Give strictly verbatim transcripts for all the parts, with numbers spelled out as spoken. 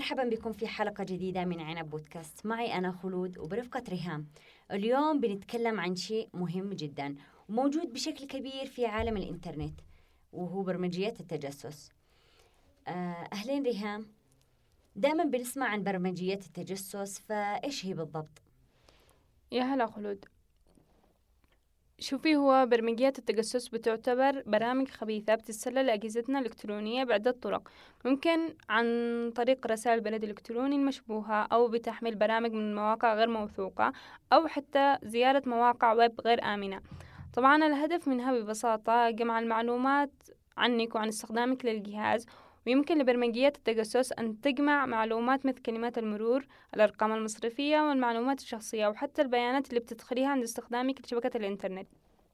مرحبا بكم في حلقة جديدة من عنب بودكاست. معي أنا خلود وبرفقة ريهام. اليوم بنتكلم عن شيء مهم جدا وموجود بشكل كبير في عالم الإنترنت، وهو برمجيات التجسس. آه، أهلين ريهام. دائما بنسمع عن برمجيات التجسس، فإيش هي بالضبط؟ يا هلا خلود. شوفي، هو برمجيات التجسس بتعتبر برامج خبيثة بتتسلل لأجهزتنا الإلكترونية بعدة طرق. ممكن عن طريق رسائل البريد الإلكتروني المشبوهة، أو بتحميل برامج من مواقع غير موثوقة، أو حتى زيارة مواقع ويب غير آمنة. طبعا الهدف منها ببساطة جمع المعلومات عنك وعن استخدامك للجهاز. ويمكن لبرمجيات التجسس أن تجمع معلومات مثل كلمات المرور، الأرقام المصرفية، والمعلومات الشخصية، وحتى البيانات اللي بتدخليها عند استخدامك لشبكة الإنترنت.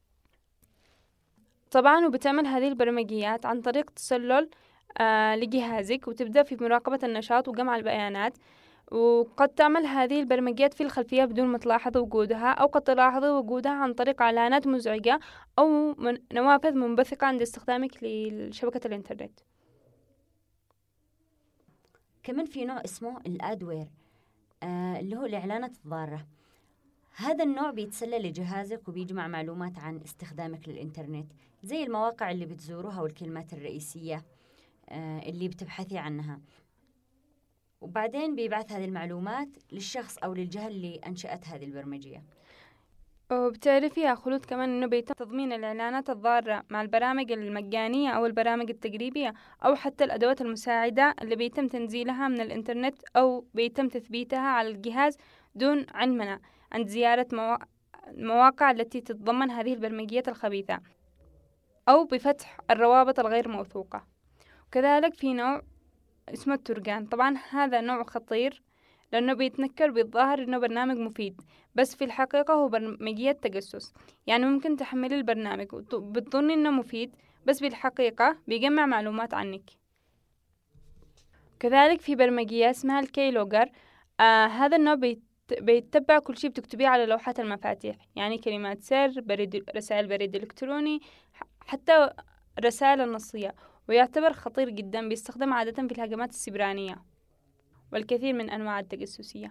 طبعا وبتعمل هذه البرمجيات عن طريق تسلل آه لجهازك، وتبدأ في مراقبة النشاط وجمع البيانات. وقد تعمل هذه البرمجيات في الخلفية بدون ما تلاحظ وجودها، أو قد تلاحظ وجودها عن طريق إعلانات مزعجة أو من نوافذ منبثقة عند استخدامك لشبكة الإنترنت. كمان في نوع اسمه الأدوير، آه اللي هو الإعلانات الضارة. هذا النوع بيتسلل لجهازك وبيجمع معلومات عن استخدامك للإنترنت، زي المواقع اللي بتزورها والكلمات الرئيسية آه اللي بتبحثي عنها، وبعدين بيبعث هذه المعلومات للشخص أو للجهة اللي أنشأت هذه البرمجية. وبتعرفي يا خلود كمان إنه بيتم تضمين الإعلانات الضارة مع البرامج المجانية أو البرامج التجريبية، أو حتى الأدوات المساعدة اللي بيتم تنزيلها من الإنترنت أو بيتم تثبيتها على الجهاز دون علمنا، عند زيارة موا... المواقع التي تتضمن هذه البرمجيات الخبيثة، أو بفتح الروابط الغير موثوقة. وكذلك في نوع اسمه التورجان. طبعا هذا نوع خطير لأنه بيتنكر بالظاهر إنه برنامج مفيد، بس في الحقيقة هو برمجية تجسس. يعني ممكن تحملي البرنامج وبتظني إنه مفيد، بس بالحقيقة بيجمع معلومات عنك. كذلك في برمجية اسمها الكيلوجر. آه هذا النوع بيت بيتبع كل شيء بتكتبيه على لوحة المفاتيح، يعني كلمات سر، بريد، رسائل بريد إلكتروني، حتى رسائل النصية. ويعتبر خطير جدا، بيستخدم عادة في الهجمات السبرانية والكثير من أنواع التجسسية.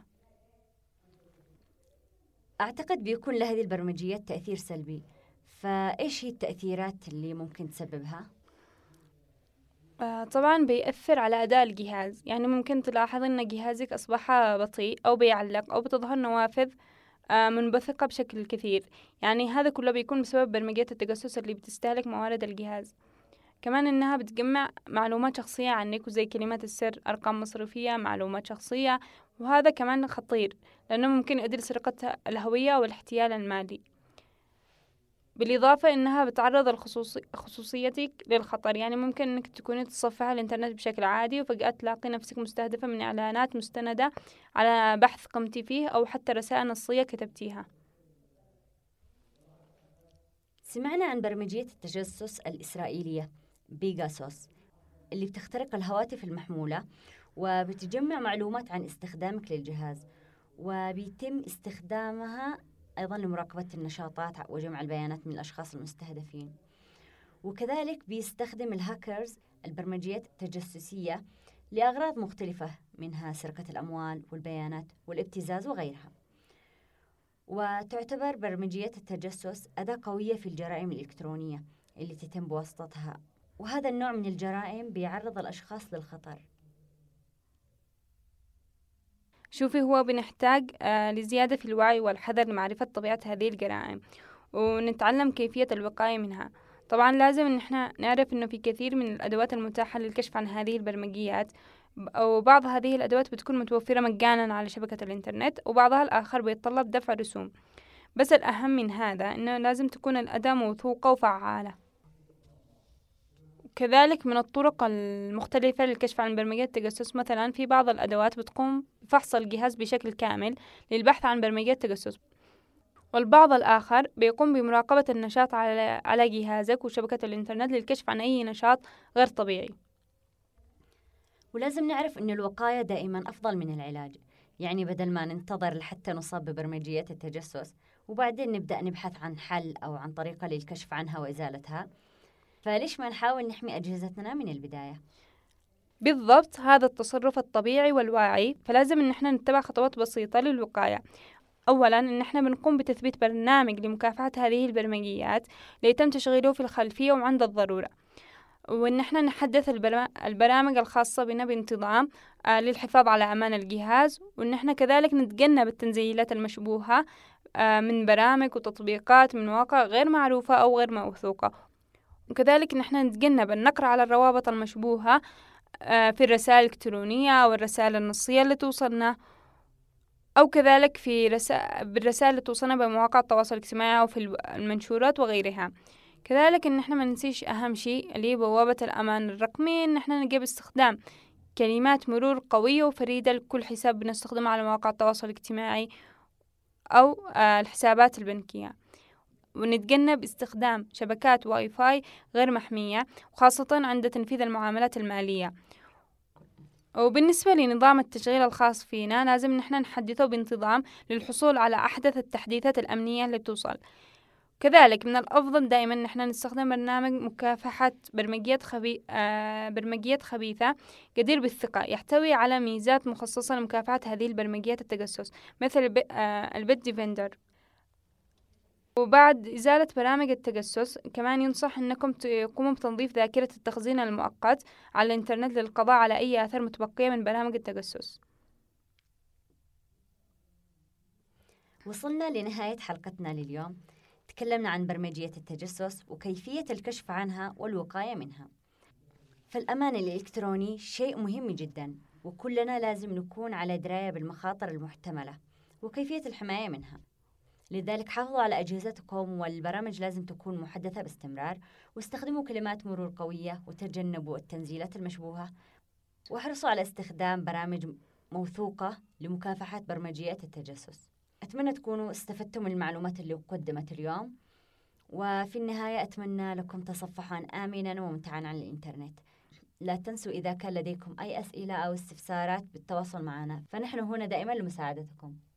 أعتقد بيكون لهذه البرمجيات تأثير سلبي، فإيش هي التأثيرات اللي ممكن تسببها؟ آه طبعا بيأثر على أداء الجهاز. يعني ممكن تلاحظ أن جهازك أصبح بطيء، أو بيعلق، أو بتظهر نوافذ آه منبثقة بشكل كثير. يعني هذا كله بيكون بسبب برمجيات التجسس اللي بتستهلك موارد الجهاز. كمان إنها بتجمع معلومات شخصية عنك، وزي كلمات السر، أرقام مصرفية، معلومات شخصية. وهذا كمان خطير لأنه ممكن يؤدي لسرقة الهوية والاحتيال المالي. بالإضافة إنها بتعرض الخصوصي... خصوصيتك للخطر. يعني ممكن إنك تكوني تتصفح الإنترنت بشكل عادي، وفجأة تلاقي نفسك مستهدفة من إعلانات مستندة على بحث قمتي فيه، أو حتى رسائل نصية كتبتيها. سمعنا عن برمجية التجسس الإسرائيلية بيغاسوس، اللي بتخترق الهواتف المحمولة وبتجمع معلومات عن استخدامك للجهاز، وبيتم استخدامها أيضا لمراقبة النشاطات وجمع البيانات من الأشخاص المستهدفين. وكذلك بيستخدم الهاكرز البرمجيات التجسسية لأغراض مختلفة، منها سرقة الأموال والبيانات والابتزاز وغيرها. وتعتبر برمجيات التجسس أداة قوية في الجرائم الإلكترونية اللي تتم بواسطتها، وهذا النوع من الجرائم بيعرض الأشخاص للخطر. شوفي، هو بنحتاج آه لزيادة في الوعي والحذر لمعرفة طبيعة هذه الجرائم، ونتعلم كيفية الوقاية منها. طبعا لازم ان احنا نعرف انه في كثير من الادوات المتاحة للكشف عن هذه البرمجيات، او بعض هذه الادوات بتكون متوفرة مجانا على شبكة الانترنت، وبعضها الاخر بيتطلب دفع رسوم. بس الاهم من هذا انه لازم تكون الاداة موثوقة وفعالة. كذلك من الطرق المختلفة للكشف عن برمجيات التجسس، مثلا في بعض الأدوات بتقوم بفحص الجهاز بشكل كامل للبحث عن برمجيات التجسس، والبعض الآخر بيقوم بمراقبة النشاط على على جهازك وشبكة الإنترنت للكشف عن أي نشاط غير طبيعي. ولازم نعرف أن الوقاية دائما أفضل من العلاج. يعني بدل ما ننتظر لحتى نصاب ببرمجيات التجسس وبعدين نبدأ نبحث عن حل أو عن طريقة للكشف عنها وإزالتها، فليش ما نحاول نحمي أجهزتنا من البداية؟ بالضبط، هذا التصرف الطبيعي والواعي، فلازم إن احنا نتبع خطوات بسيطة للوقاية. أولا إن احنا بنقوم بتثبيت برنامج لمكافحة هذه البرمجيات ليتم تشغيله في الخلفية وعند الضرورة، وإن احنا نحدث البرا- البرامج الخاصة بنا بانتظام آه للحفاظ على أمان الجهاز، وإن احنا كذلك نتجنب التنزيلات المشبوهة آه من برامج وتطبيقات من مواقع غير معروفة أو غير موثوقة، وكذلك إن احنا نتجنب النقر على الروابط المشبوهة آه في الرسائل الإلكترونية أو الرسائل النصية اللي توصلنا، أو كذلك في رسا... بالرسائل اللي توصلنا بمواقع التواصل الاجتماعي أو في الب- المنشورات وغيرها. كذلك إن احنا ما ننسيش أهم شيء اللي هي بوابة الأمان الرقمي، إن احنا نجيب استخدام كلمات مرور قوية وفريدة لكل حساب بنستخدمه على مواقع التواصل الاجتماعي أو آه الحسابات البنكية، ونتجنب استخدام شبكات واي فاي غير محمية، وخاصة عند تنفيذ المعاملات المالية. وبالنسبة لنظام التشغيل الخاص فينا لازم نحن نحدثه بانتظام للحصول على أحدث التحديثات الأمنية اللي توصل. كذلك من الأفضل دائما نحن نستخدم برنامج مكافحة برمجيات, خبي... آه برمجيات خبيثة جدير بالثقة، يحتوي على ميزات مخصصة لمكافحة هذه البرمجيات التجسس، مثل الب... آه البيت ديفندر. وبعد إزالة برامج التجسس كمان ينصح أنكم تقوموا بتنظيف ذاكرة التخزين المؤقت على الإنترنت للقضاء على أي آثار متبقية من برامج التجسس. وصلنا لنهاية حلقتنا لليوم. تكلمنا عن برمجية التجسس وكيفية الكشف عنها والوقاية منها. فالأمان الإلكتروني شيء مهم جدا، وكلنا لازم نكون على دراية بالمخاطر المحتملة وكيفية الحماية منها. لذلك حافظوا على أجهزتكم، والبرامج لازم تكون محدثة باستمرار، واستخدموا كلمات مرور قوية، وتجنبوا التنزيلات المشبوهة، واحرصوا على استخدام برامج موثوقة لمكافحة برمجيات التجسس. أتمنى تكونوا استفدتم من المعلومات اللي قدمت اليوم، وفي النهاية أتمنى لكم تصفحا آمنا وممتعا عن الإنترنت. لا تنسوا إذا كان لديكم أي أسئلة أو استفسارات بالتواصل معنا، فنحن هنا دائما لمساعدتكم.